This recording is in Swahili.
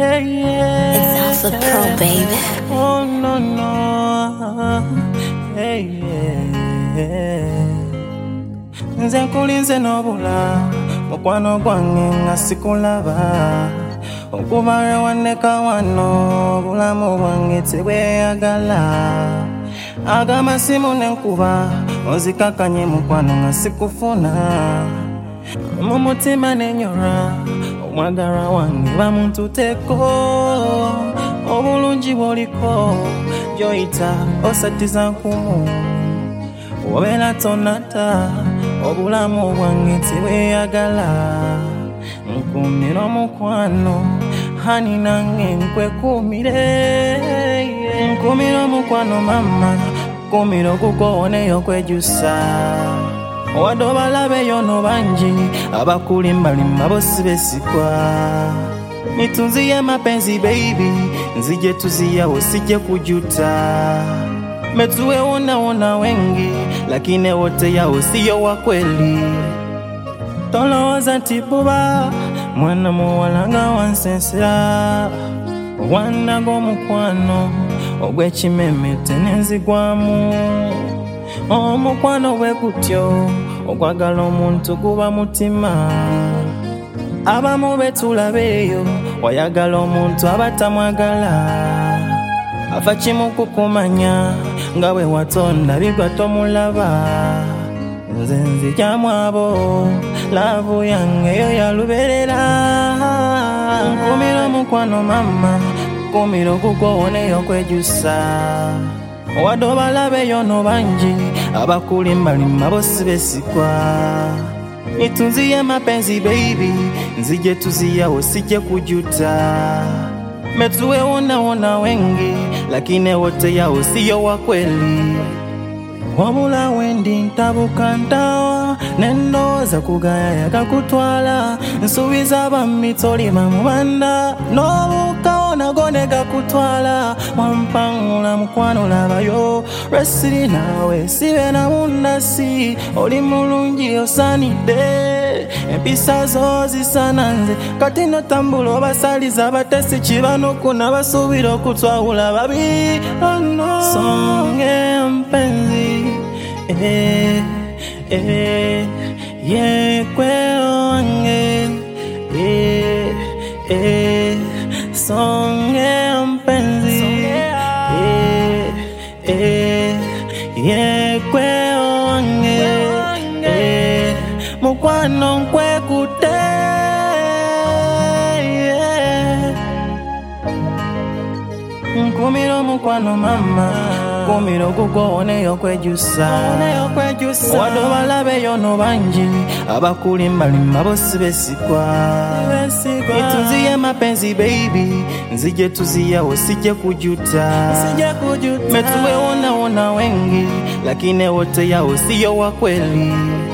It's Alpha Pro, baby. Oh no no, hey yeah. Nze nkulinze n'obula mukwano gwange nga sikulaba okuva lwe wanneka wano obulamu bwange tebweyagala agamasimu n'enkuba onzikakanye mukwano nga sikufuna mu mutima n'ennyora omwagalwa wange bamuntu teko obulungi bwoliko gyoyita osatiza nkumu obeera tonata obulamu bwange tebweyagala nkumira omukwano hani nange nkwekumire nkumira omukwano mama nkumira okukowoneyo okwejusa wadde obalabeyo no bangi abakulimbalimba bosi besigwa nitunziye mapenzi baby nzije tuziyawo sije kujuta metuwe wona wengi lakini wote yao siyo wa kweli tolowooza nti buba mwana muwalanga wansensera wandaga omukwano ogw'ekimeme tenenzigwamu omukwano bwe gutyo okwagala omuntu guba mutima abamu betulabeeyo wayagala omuntu abatamwagala afa kimu kukumanya nga bwe watonda bigwa tomulaba nze nzigyamu abo laavu yange yo yaluberera nkumira omukwano mama nkumira okukowoneyo okwejusa wadde obalabeyo no bangi abakulimbalimba bosi besigwa nitunziye mapenzi baby nzije tuziyawo sije kujuta metuwe wona wengi lakini wote yao siyo wa kweli wabula wendi ntabuka ntawa nendowooza kugaya yagakutwala nsuubiza bamitolima mubanda n'obukawo nago negakutwala wampangula mukwano labayo lwesiri naawe sibe na mundasi oli mulungi osanidde empisa zo zisana nze kati notambula obasaliza batesi kibanokuna basuubira okutwawula babi songe mpenzi yekwe wange songe mpenzi yekwe wange mukwano nkwekute nkumira omukwano mama nkumira okukowoneyo okwejusa wadde obalabeyo no bangi abakulimbalimba bosi besigwa nitunziye mapenzi baby nzije tuziyawo sije kujuta metuwe wona wengi lakini wote yao siyo wa kweli